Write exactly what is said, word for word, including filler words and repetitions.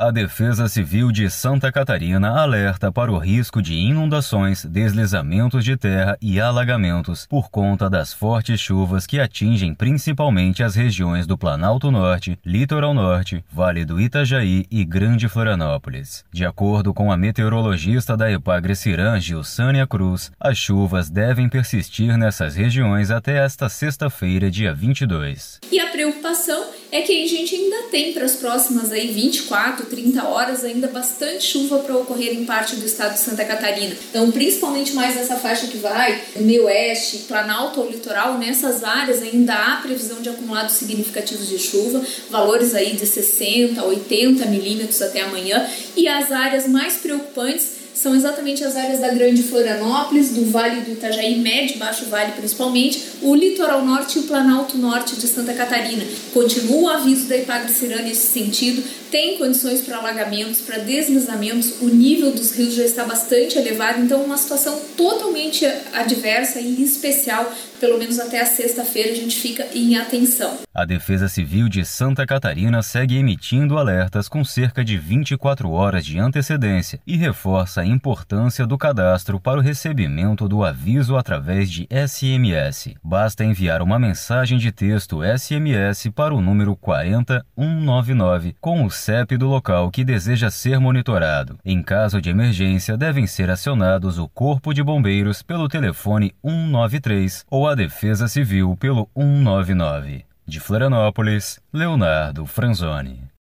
A Defesa Civil de Santa Catarina alerta para o risco de inundações, deslizamentos de terra e alagamentos por conta das fortes chuvas que atingem principalmente as regiões do Planalto Norte, Litoral Norte, Vale do Itajaí e Grande Florianópolis. De acordo com a meteorologista da Epagre-Ciran, Gilsânia Cruz, as chuvas devem persistir nessas regiões até esta sexta-feira, dia vinte e dois. E a preocupação é que a gente ainda tem para as próximas aí vinte e quatro, trinta horas ainda bastante chuva para ocorrer em parte do estado de Santa Catarina. Então, principalmente mais nessa faixa que vai do meio oeste, Planalto ao litoral, nessas áreas ainda há previsão de acumulados significativos de chuva, valores aí de sessenta, oitenta milímetros até amanhã, e as áreas mais preocupantes são exatamente as áreas da Grande Florianópolis, do Vale do Itajaí, Médio e Baixo Vale principalmente, o Litoral Norte e o Planalto Norte de Santa Catarina. Continua o aviso da Epagre-Ciran nesse sentido, tem condições para alagamentos, para deslizamentos, o nível dos rios já está bastante elevado, então uma situação totalmente adversa e especial, pelo menos até a sexta-feira a gente fica em atenção. A Defesa Civil de Santa Catarina segue emitindo alertas com cerca de vinte e quatro horas de antecedência e reforça a importância do cadastro para o recebimento do aviso através de S M S. Basta enviar uma mensagem de texto S M S para o número quatro zero um nove nove com o C E P do local que deseja ser monitorado. Em caso de emergência, devem ser acionados o Corpo de Bombeiros pelo telefone um nove três ou a Defesa Civil pelo um nove nove. De Florianópolis, Leonardo Franzoni.